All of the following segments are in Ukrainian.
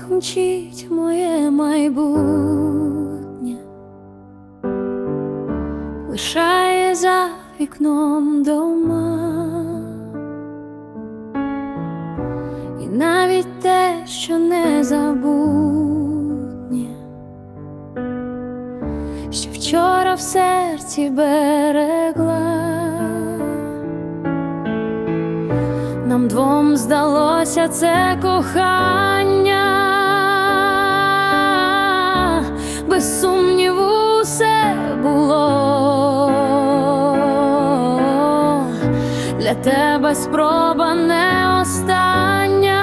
як мчить моє майбутнє, лишає за вікном дома. І навіть те, що не забутнє, що вчора в серці берегла. Нам двом здалося це кохання, без сумніву все було. Для тебе спроба не остання,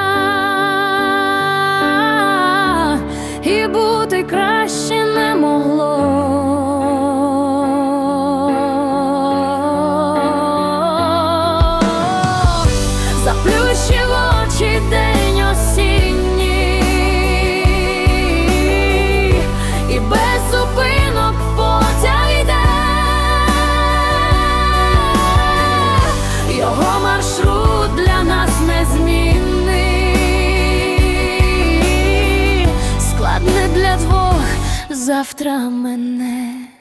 і бути краще не могло. Заплющив очі день осінній, і без зупинок потяг йде. Його маршрут для нас незмінний. Складне для двох завтра мене.